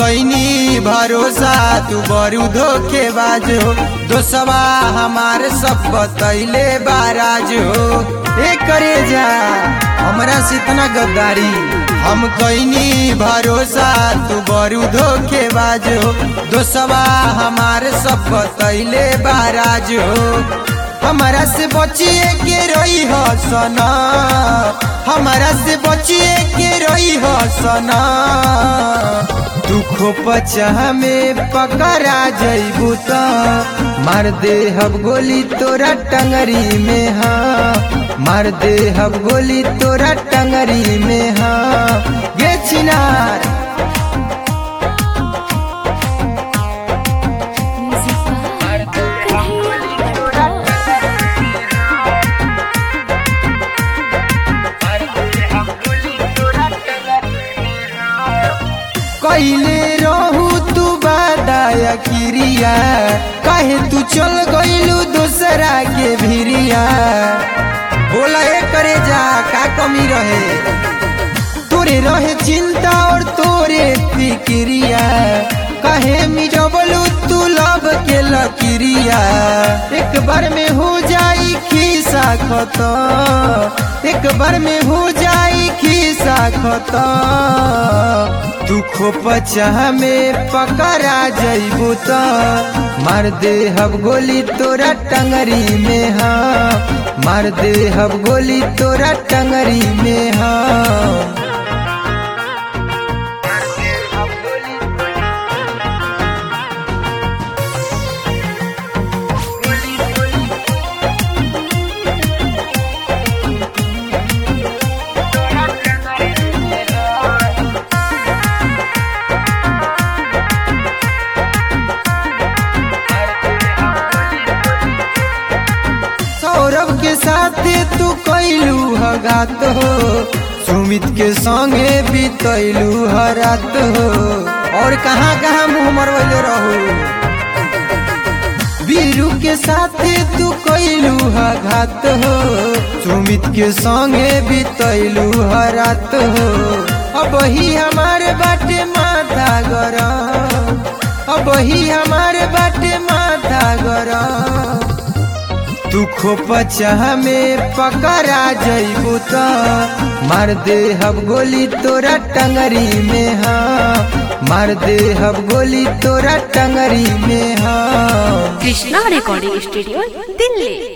कैनी भरोसा तू बरू धोखेबाज हो। दोसवा हमार सब बतैले बाराज हो। ए करे जा हमरा से इतना गद्दारी। हम कैनी भरोसा तू बरू धोखेबाज हो। दोसवा हमार सब बतैले बाराज हो। हमारा से बचिए के रही हो सना, हमारा से बचिए के रही हो सना। तू खोपचा में पकड़ा जइबू त मार दे हब गोली तोरा टंगरी में। हाँ मार दे हब गोली तोरा टंगरी में। हाँ गे छिनार कैले रहू तू बादाया किरिया। काहे तू चल गइलू दूसरा के भिरिया। बोला ए करे जा का कमी रहे। तोरे रहे चिंता और तोरे फिक्रिया। काहे मिटबलू तू लब के लकिरिया। एक बार में हो जाई खीसा खत्म, एक बार में हो जाई खीसा खत्म। तू खोपचा में पकड़ा जइबू त मार दे हब गोली तोरा टंगरी में। हाँ मार दे हब गोली तोरा टंगरी में। हाँ सौरभ के साथ तू कैलू हगात हो। सुमित के संगे बीतैलू हरात हो। और कहाँ कहाँ मुँह मरवैले रहो। बीरू के साथ तू कैलू हगात हो। सुमित के संगे बीतैलू हरात हो। अब ही हमारे बाटे माथा गरम, अब ही हमारे बाटे माथा गरम। तू खोपचा में पकड़ा जइबू त मार दे हब गोली तोरा टंगरी में। हाँ मार दे हब गोली तोरा टंगरी में। हाँ कृष्णा रिकॉर्डिंग स्टूडियो दिल्ली।